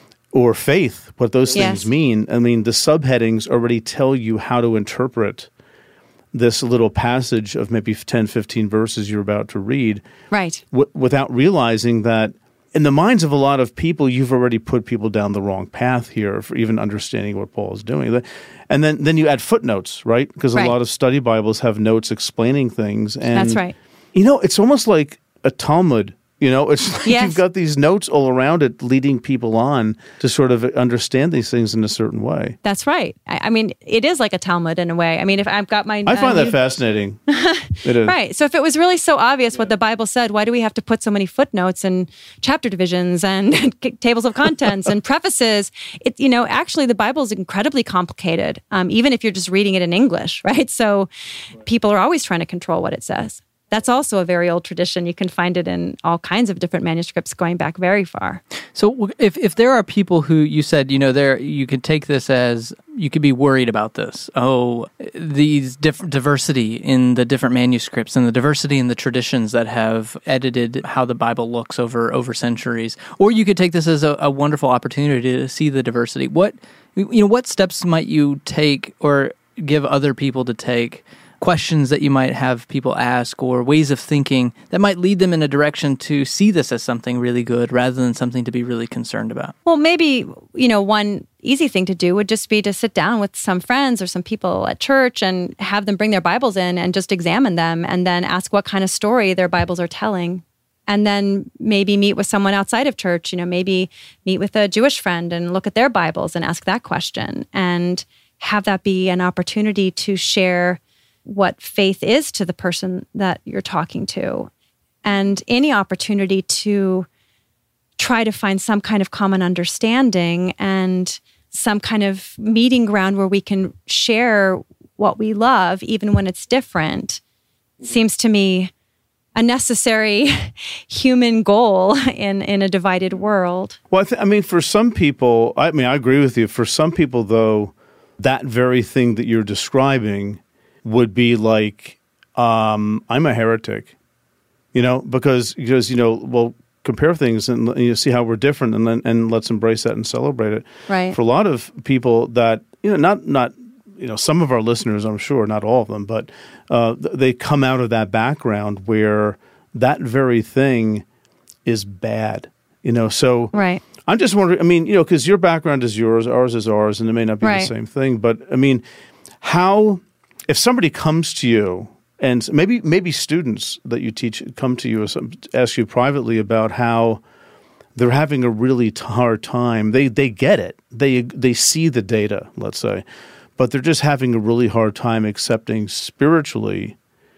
or faith, what those Yes. things mean, I mean, the subheadings already tell you how to interpret this little passage of maybe ten, fifteen verses you're about to read, Right. w- without realizing that in the minds of a lot of people, you've already put people down the wrong path here for even understanding what Paul is doing. And then, then you add footnotes, right? Because Right. a lot of study Bibles have notes explaining things. And, That's right. You know, it's almost like a Talmud. You know, it's like Yes. you've got these notes all around it leading people on to sort of understand these things in a certain way. That's right. I, I mean, it is like a Talmud in a way. I mean, if I've got my... I find uh, that fascinating. It is. Right. So if it was really so obvious what the Bible said, why do we have to put so many footnotes and chapter divisions and tables of contents and prefaces? It, you know, actually the Bible is incredibly complicated, um, even if you're just reading it in English, right? So people are always trying to control what it says. That's also a very old tradition. You can find it in all kinds of different manuscripts going back very far. So if if there are people who you said, you know, there you could take this as you could be worried about this. Oh, these diff- diversity in the different manuscripts and the diversity in the traditions that have edited how the Bible looks over over centuries. Or you could take this as a, a wonderful opportunity to see the diversity. What you know, what steps might you take or give other people to take? Questions that you might have people ask or ways of thinking that might lead them in a direction to see this as something really good rather than something to be really concerned about? Well, maybe, you know, one easy thing to do would just be to sit down with some friends or some people at church and have them bring their Bibles in and just examine them and then ask what kind of story their Bibles are telling. And then maybe meet with someone outside of church, you know, maybe meet with a Jewish friend and look at their Bibles and ask that question and have that be an opportunity to share what faith is to the person that you're talking to, and any opportunity to try to find some kind of common understanding and some kind of meeting ground where we can share what we love, even when it's different, seems to me a necessary human goal in, in a divided world. Well, I, th- I mean, for some people, I mean, I agree with you. For some people, though, that very thing that you're describing would be like, um, I'm a heretic, you know, because, because, you know, well, compare things and you see how we're different and then, and let's embrace that and celebrate it. Right. For a lot of people that, you know, not, not, you know, some of our listeners, I'm sure, not all of them, but uh, they come out of that background where that very thing is bad, you know, so Right. I'm just wondering, I mean, you know, because your background is yours, ours is ours, and it may not be Right. the same thing, but I mean, how... If somebody comes to you, and maybe maybe students that you teach come to you or some, ask you privately about how they're having a really t- hard time, they they get it, they they see the data, let's say, but they're just having a really hard time accepting spiritually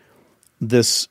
this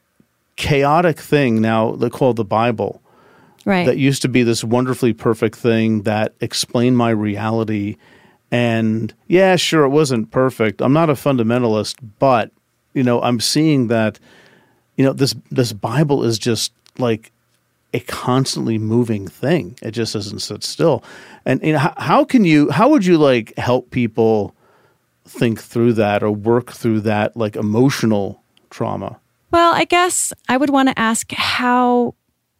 chaotic thing now they call the Bible, Right. that used to be this wonderfully perfect thing that explained my reality. And yeah, sure, it wasn't perfect. I'm not a fundamentalist, but, you know, I'm seeing that, you know, this this Bible is just like a constantly moving thing. It just doesn't sit still. And, you know, how, how can you, how would you like help people think through that or work through that like emotional trauma? Well, I guess I would want to ask how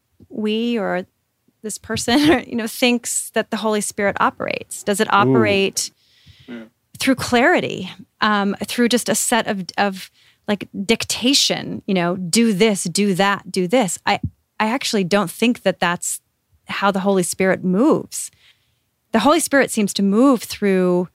we or this person, you know, thinks that the Holy Spirit operates. Does it operate Ooh. through clarity, um, through just a set of, of like dictation, you know, do this, do that, do this. I, I actually don't think that that's how the Holy Spirit moves. The Holy Spirit seems to move through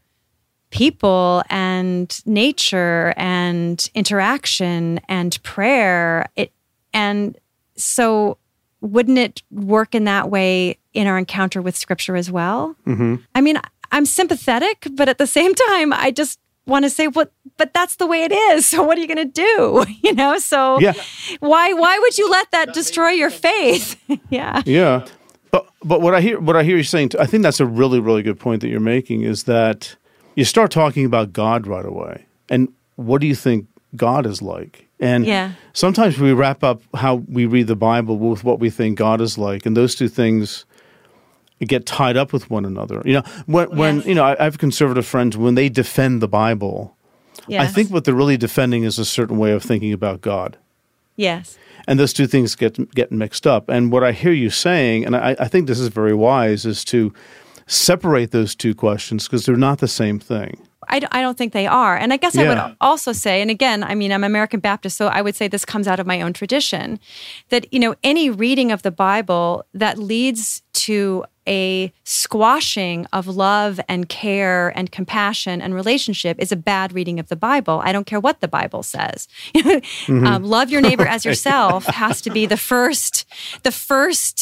people and nature and interaction and prayer. It, and so wouldn't it work in that way in our encounter with Scripture as well? Mm-hmm. I mean, I'm sympathetic, but at the same time, I just want to say, what? But that's the way it is. So what are you going to do? You know. So yeah. why why would you let that destroy your faith? yeah. Yeah. But but what I hear what I hear you saying, I think that's a really really good point that you're making, is that you start talking about God right away, and what do you think God is like? And yeah. sometimes we wrap up how we read the Bible with what we think God is like, and those two things get tied up with one another. You know, when, yes. when you know, I, I have conservative friends, when they defend the Bible, yes. I think what they're really defending is a certain way of thinking about God. Yes. And those two things get get mixed up. And what I hear you saying, and I, I think this is very wise, is to separate those two questions because they're not the same thing. I, I don't think they are. And I guess yeah. I would also say, and again, I mean, I'm American Baptist, so I would say this comes out of my own tradition, that, you know, any reading of the Bible that leads to a squashing of love and care and compassion and relationship is a bad reading of the Bible. I don't care what the Bible says. mm-hmm. um, love your neighbor as yourself has to be the first, the first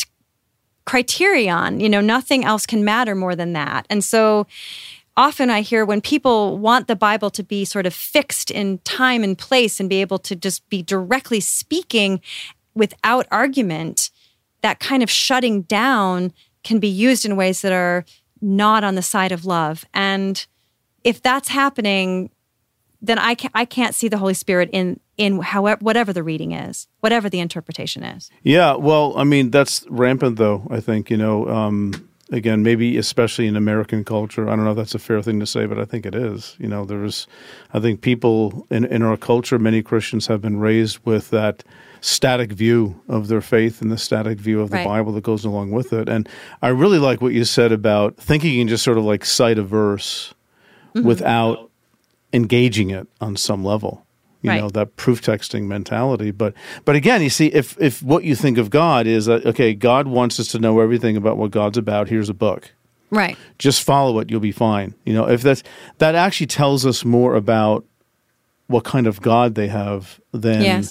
criterion. You know, nothing else can matter more than that. And so often I hear when people want the Bible to be sort of fixed in time and place and be able to just be directly speaking without argument, that kind of shutting down can be used in ways that are not on the side of love. And if that's happening, then I can't, I can't see the Holy Spirit in in however whatever the reading is, whatever the interpretation is. Yeah, well, I mean, that's rampant, though, I think, you know, um, again, maybe especially in American culture. I don't know if that's a fair thing to say, but I think it is. You know, there's, I think people in, in our culture, many Christians have been raised with that static view of their faith and the static view of the right. Bible that goes along with it. And I really like what you said about thinking you can just sort of like cite a verse mm-hmm. without engaging it on some level. You right. know, that proof texting mentality. But but again, you see, if if what you think of God is that, okay, God wants us to know everything about what God's about, here's a book. Right. Just follow it, you'll be fine. You know, if that's that actually tells us more about what kind of God they have than yes.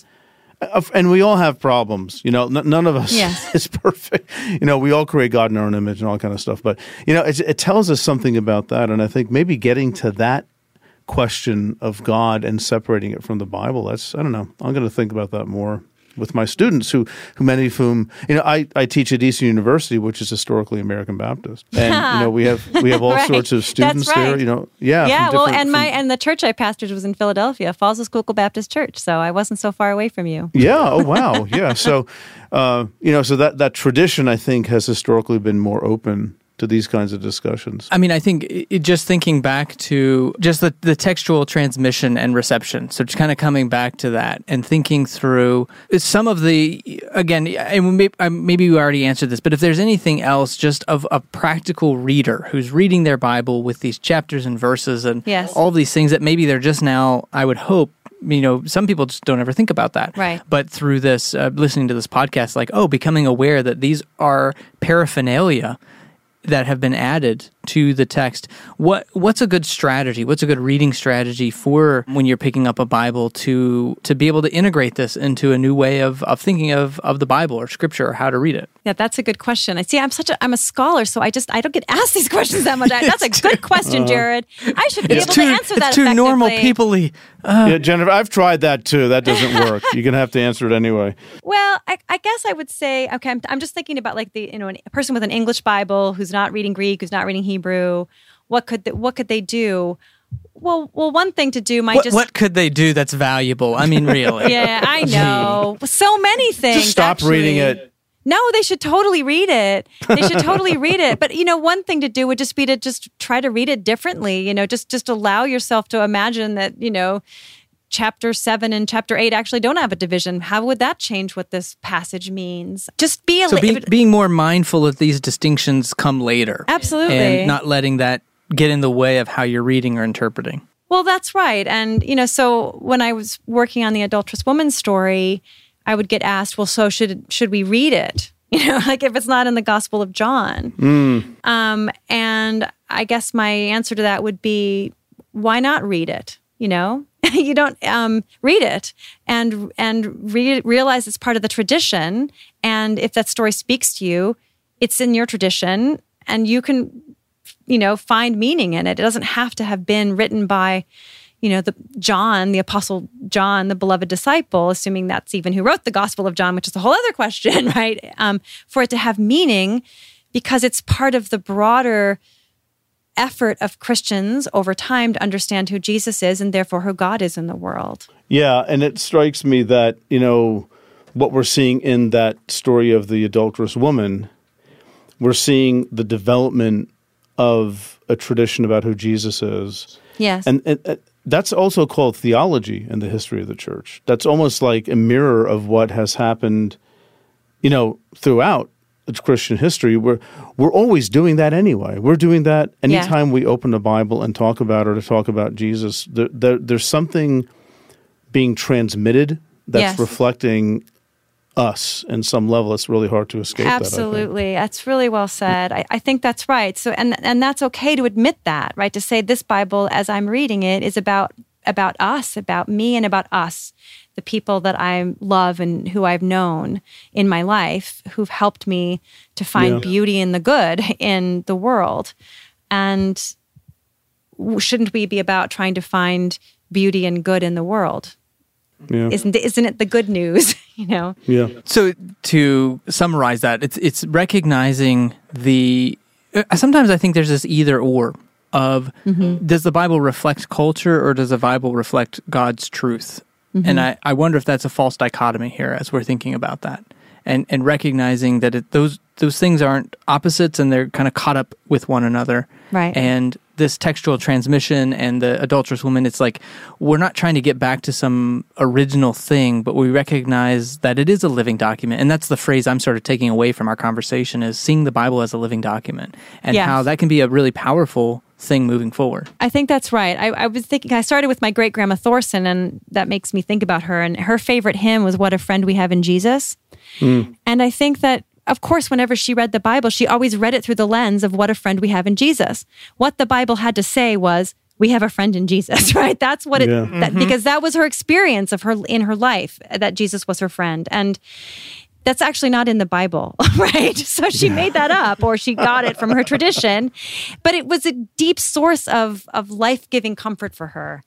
and we all have problems. You know, n- none of us yes. is perfect. You know, we all create God in our own image and all kind of stuff. But, you know, it, it tells us something about that. And I think maybe getting to that question of God and separating it from the Bible, that's, I don't know, I'm going to think about that more with my students, who, who many of whom, you know, I, I teach at Eastern University, which is historically American Baptist. And, you know, we have we have all right. sorts of students That's right. there, you know. Yeah. Yeah, well, and from, my and the church I pastored was in Philadelphia, Falls Schuylkill Baptist Church, so I wasn't so far away from you. Yeah, oh, wow, yeah. So, uh, you know, so that, that tradition, I think, has historically been more open to these kinds of discussions. I mean, I think it, just thinking back to just the, the textual transmission and reception, so just kind of coming back to that and thinking through some of the, again, and maybe, maybe you already answered this, but if there's anything else just of a practical reader who's reading their Bible with these chapters and verses and yes. all these things that maybe they're just now, I would hope, you know, some people just don't ever think about that. Right. But through this, uh, listening to this podcast, like, oh, becoming aware that these are paraphernalia that have been added to the text. What what's a good strategy? What's a good reading strategy for when you're picking up a Bible to to be able to integrate this into a new way of, of thinking of, of the Bible or Scripture or how to read it? Yeah, that's a good question. I see. I'm such a I'm a scholar, so I just I don't get asked these questions that much. That's a good question, Jared. I should be able too, to answer that. It's too effectively. normal people-y. Uh, yeah, Jennifer, I've tried that too. That doesn't work. You're gonna have to answer it anyway. Well, I, I guess I would say, okay, I'm, I'm just thinking about like the you know a person with an English Bible who's not reading Greek, who's not reading Hebrew. What could they, what could they do? Well, well, one thing to do might what, just what could they do that's valuable? I mean, really? Yeah, I know. So many things. Just stop actually. reading it. No, they should totally read it. They should totally read it. But, you know, one thing to do would just be to just try to read it differently. You know, just just allow yourself to imagine that, you know, chapter seven and chapter eight actually don't have a division. How would that change what this passage means? Just be a so li- be, being more mindful that these distinctions come later. Absolutely. And not letting that get in the way of how you're reading or interpreting. Well, that's right. And, you know, so when I was working on the adulterous woman story, I would get asked, well, so should should we read it? You know, like if it's not in the Gospel of John. Mm. Um, and I guess my answer to that would be, why not read it? You know, you don't um, read it and and re- realize it's part of the tradition. And if that story speaks to you, it's in your tradition and you can, you know, find meaning in it. It doesn't have to have been written by, you know, the John, the Apostle John, the beloved disciple, assuming that's even who wrote the Gospel of John, which is a whole other question, right? Um, for it to have meaning, because it's part of the broader effort of Christians over time to understand who Jesus is and therefore who God is in the world. Yeah, and it strikes me that, you know, what we're seeing in that story of the adulterous woman, we're seeing the development of a tradition about who Jesus is. Yes. And, and, and that's also called theology in the history of the church. That's almost like a mirror of what has happened, you know, throughout its Christian history. We're, we're always doing that anyway. We're doing that anytime yeah. we open the Bible and talk about or to talk about Jesus. There, there, there's something being transmitted that's yes. reflecting us in some level. It's really hard to escape Absolutely. that. That's really well said. I, I think that's right. So, and and that's okay to admit that, right? To say this Bible, as I'm reading it, is about about us, about me, and about us, the people that I love and who I've known in my life, who've helped me to find yeah. beauty in the good in the world. And shouldn't we be about trying to find beauty and good in the world? Yeah. Isn't isn't it the good news? You know. Yeah. So to summarize that, it's it's recognizing the. Uh, sometimes I think there's this either or of mm-hmm. does the Bible reflect culture or does the Bible reflect God's truth? Mm-hmm. And I, I wonder if that's a false dichotomy here as we're thinking about that, and and recognizing that it, those those things aren't opposites and they're kind of caught up with one another. Right. And this textual transmission and the adulterous woman, it's like we're not trying to get back to some original thing, but we recognize that it is a living document. And that's the phrase I'm sort of taking away from our conversation is seeing the Bible as a living document and yes. how that can be a really powerful thing moving forward. I think that's right. I, I was thinking, I started with my great-grandma Thorson, and that makes me think about her. And her favorite hymn was What a Friend We Have in Jesus. Mm. And I think that of course, whenever she read the Bible, she always read it through the lens of what a friend we have in Jesus. What the Bible had to say was, we have a friend in Jesus, right? That's what it, yeah. that, mm-hmm. because that was her experience of her in her life, that Jesus was her friend. And that's actually not in the Bible, right? So she made that up, or she got it from her tradition, but it was a deep source of, of life-giving comfort for her.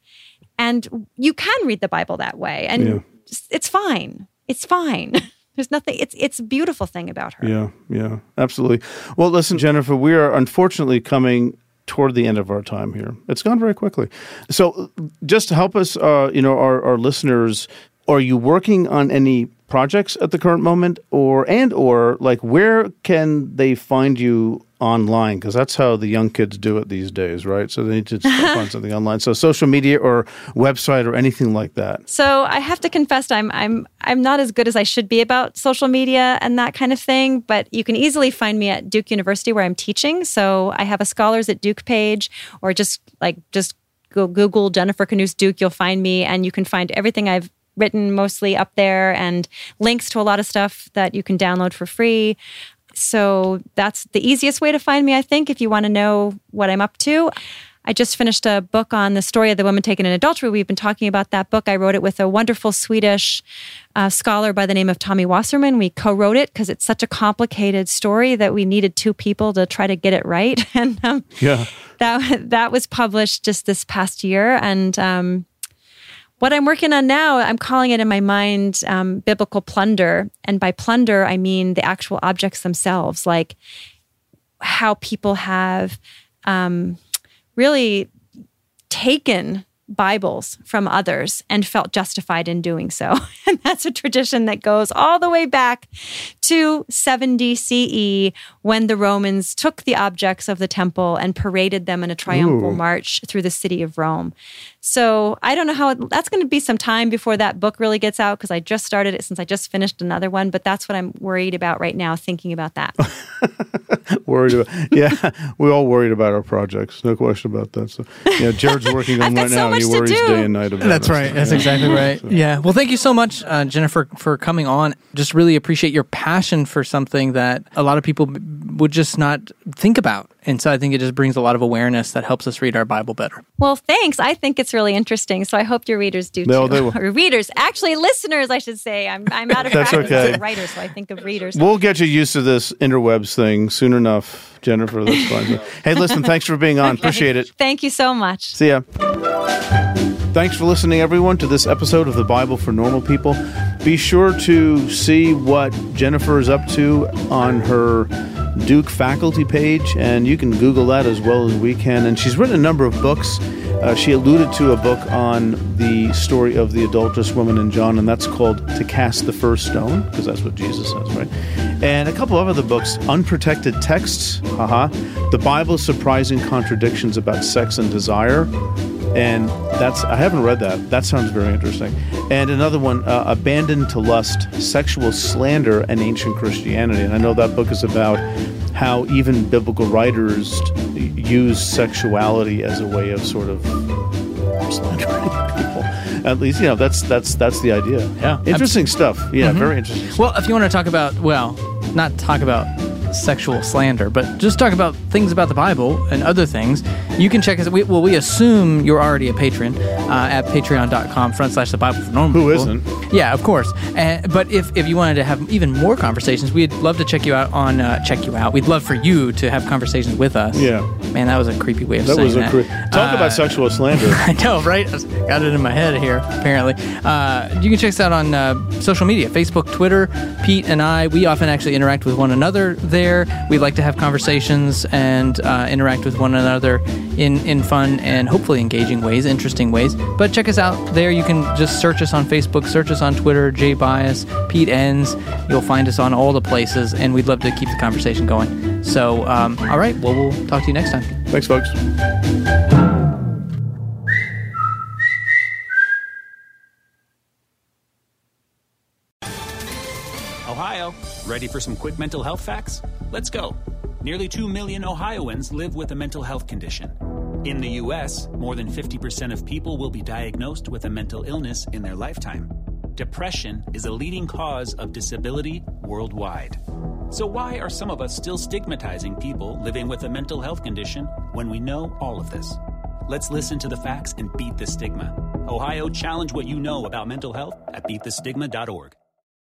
And you can read the Bible that way, and yeah. it's fine. It's fine. There's nothing, it's it's a beautiful thing about her. Yeah, yeah, absolutely. Well, listen, Jennifer, we are unfortunately coming toward the end of our time here. It's gone very quickly. So just to help us, uh, you know, our, our listeners, are you working on any projects at the current moment, or and or like where can they find you online? Because that's how the young kids do it these days, right? So they need to find something online. So social media or website or anything like that. So I have to confess, I'm I'm I'm not as good as I should be about social media and that kind of thing. But you can easily find me at Duke University, where I'm teaching. So I have a Scholars at Duke page, or just like just go Google Jennifer Knust Duke. You'll find me, and you can find everything I've written mostly up there, and links to a lot of stuff that you can download for free. So that's the easiest way to find me, I think, if you want to know what I'm up to. I just finished a book on the story of the woman taken in adultery. We've been talking about that book. I wrote it with a wonderful Swedish uh, scholar by the name of Tommy Wasserman. We co-wrote it because it's such a complicated story that we needed two people to try to get it right. And um, yeah, that that was published just this past year. And um, what I'm working on now, I'm calling it in my mind um, biblical plunder. And by plunder, I mean the actual objects themselves, like how people have um, really taken Bibles from others and felt justified in doing so. And that's a tradition that goes all the way back to seventy C E, when the Romans took the objects of the temple and paraded them in a triumphal Ooh. march through the city of Rome. So I don't know how, it, that's going to be some time before that book really gets out, because I just started it since I just finished another one, but that's what I'm worried about right now, thinking about that. Worried about, yeah, we're all worried about our projects, no question about that. So, yeah, Jared's working on I've got right so now. much He to worries do. day and night about it. That's right. That's Yeah. exactly right. So- Yeah. Well, thank you so much, uh, Jennifer, for coming on. Just really appreciate your passion for something that a lot of people b- would just not think about. And so I think it just brings a lot of awareness that helps us read our Bible better. Well, thanks. I think it's really interesting. So I hope your readers do No, too. they will. Or readers, actually listeners, I should say. I'm, I'm out of That's practice okay. as a writer, so I think of readers. We'll get you used to this interwebs thing soon enough, Jennifer. That's fine. Hey, listen, thanks for being on. Appreciate it. Thank you so much. See ya. Thanks for listening, everyone, to this episode of the Bible for Normal People. Be sure to see what Jennifer is up to on her Duke faculty page, and you can Google that as well as we can. And she's written a number of books. Uh, she alluded to a book on the story of the adulterous woman in John, and that's called To Cast the First Stone, because that's what Jesus says, right? And a couple of other books, Unprotected Texts, haha, The Bible's Surprising Contradictions About Sex and Desire. And that's, I haven't read that. That sounds very interesting. And another one, uh, Abandoned to Lust, Sexual Slander and Ancient Christianity. And I know that book is about how even biblical writers use sexuality as a way of sort of slandering people. At least, you know, that's that's that's the idea. Yeah. Interesting stuff. Yeah, Mhm. very interesting stuff. Well, if you want to talk about, well, not talk about sexual slander, but just talk about things about the Bible and other things, you can check us. We, well, we assume you're already a patron uh, at patreon.com front slash the Bible for normal Who people. isn't? Yeah, of course. Uh, but if, if you wanted to have even more conversations, we'd love to check you out on, uh, check you out. We'd love for you to have conversations with us. Yeah. Man, that was a creepy way of That saying was a that. cre- talk Uh, about sexual slander. I know, right? I just got it in my head here, apparently. Uh, you can check us out on uh, social media, Facebook, Twitter. Pete and I, we often actually interact with one another there. We like to have conversations and uh, interact with one another in, in fun and hopefully engaging ways, interesting ways. But check us out there. You can just search us on Facebook, search us on Twitter, Jay Bias, Pete Enns. You'll find us on all the places, and we'd love to keep the conversation going. So, um, all right, well, we'll talk to you next time. Thanks, folks. Ohio, ready for some quick mental health facts? Let's go. Nearly two million Ohioans live with a mental health condition. In the U S, more than fifty percent of people will be diagnosed with a mental illness in their lifetime. Depression is a leading cause of disability worldwide. So why are some of us still stigmatizing people living with a mental health condition when we know all of this? Let's listen to the facts and beat the stigma. Ohio, challenge what you know about mental health at beat the stigma dot org.